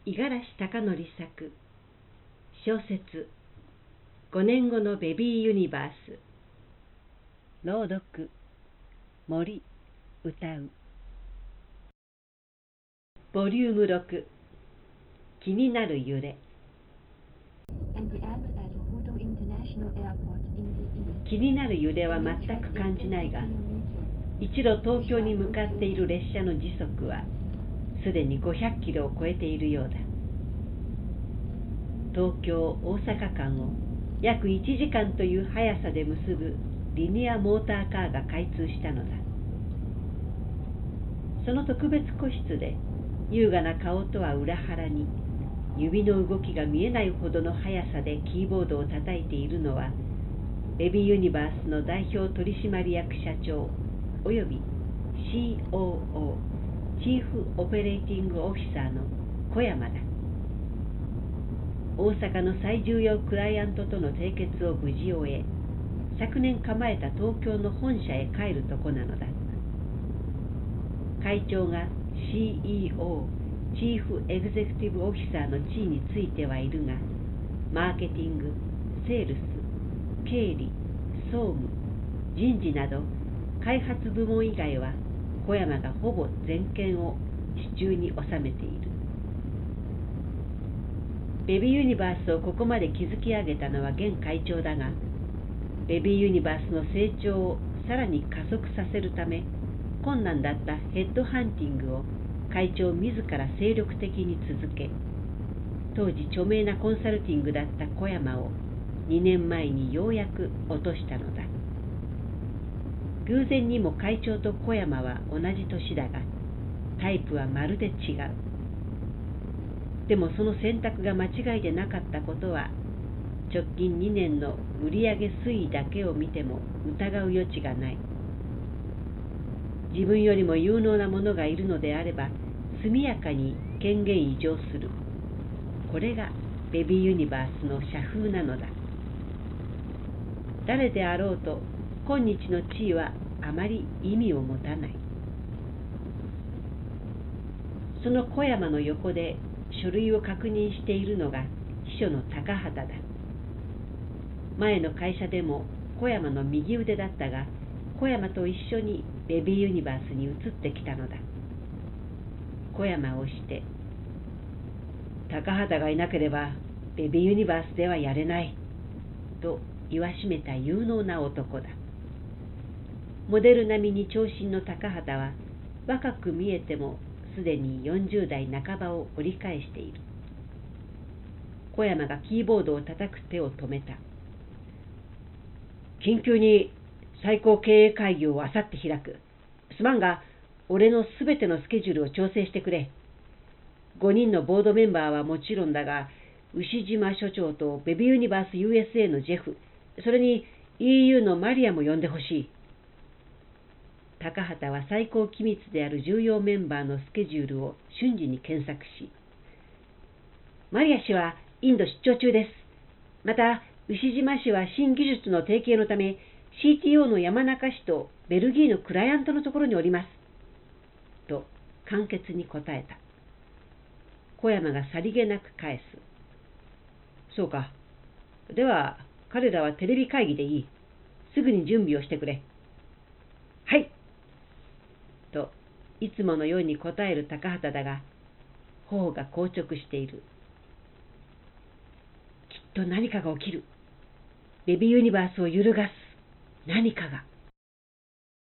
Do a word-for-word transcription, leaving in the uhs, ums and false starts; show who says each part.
Speaker 1: 五十嵐貴則作小説ごねんごのベビーユニバース。朗読森歌う。ボリュームろく、気になる揺れ。気になる揺れは全く感じないが、一路東京に向かっている列車の時速はすでにごひゃくキロを超えているようだ。東京・大阪間を約いちじかんという速さで結ぶリニアモーターカーが開通したのだ。その特別個室で優雅な顔とは裏腹に指の動きが見えないほどの速さでキーボードを叩いているのは、ベビーユニバースの代表取締役社長および シーオーオー チーフオペレーティングオフィサーの小山だ。大阪の最重要クライアントとの締結を無事終え、昨年構えた東京の本社へ帰るとこなのだ。会長が シーイーオー チーフエグゼクティブオフィサーの地位についてはいるが、マーケティング、セールス、経理、総務、人事など開発部門以外は小山がほぼ全権を手中に収めている。ベビーユニバースをここまで築き上げたのは現会長だが、ベビーユニバースの成長をさらに加速させるため、困難だったヘッドハンティングを会長自ら精力的に続け、当時著名なコンサルティングだった小山をにねんまえにようやく落としたのだ。偶然にも会長と小山は同じ年だが、タイプはまるで違う。でもその選択が間違いでなかったことは、直近にねんの売上推移だけを見ても疑う余地がない。自分よりも有能な者がいるのであれば、速やかに権限移譲する。これがベビーユニバースの社風なのだ。誰であろうと、今日の地位はあまり意味を持たない。その小山の横で書類を確認しているのが秘書の高畑だ。前の会社でも小山の右腕だったが、小山と一緒にベビーユニバースに移ってきたのだ。小山をして、高畑がいなければベビーユニバースではやれない、と言わしめた有能な男だ。モデル並みに長身の高畑は、若く見えてもすでによんじゅうだいなかばを折り返している。小山がキーボードを叩く手を止めた。緊急に最高経営会議をあさって開く。すまんが、俺のすべてのスケジュールを調整してくれ。ごにんのボードメンバーはもちろんだが、牛島所長とベビーユニバース ユーエスエー のジェフ、それに イーユー のマリアも呼んでほしい。高畑は最高機密である重要メンバーのスケジュールを瞬時に検索し、マリア氏はインド出張中です。また、牛島氏は新技術の提携のため、シーティーオー の山中氏とベルギーのクライアントのところにおります。と簡潔に答えた。小山がさりげなく返す。そうか。では、彼らはテレビ会議でいい。すぐに準備をしてくれ。はい。と、いつものように答える高畑だが、頬が硬直している。きっと何かが起きる。ベビーユニバースを揺るがす何かが。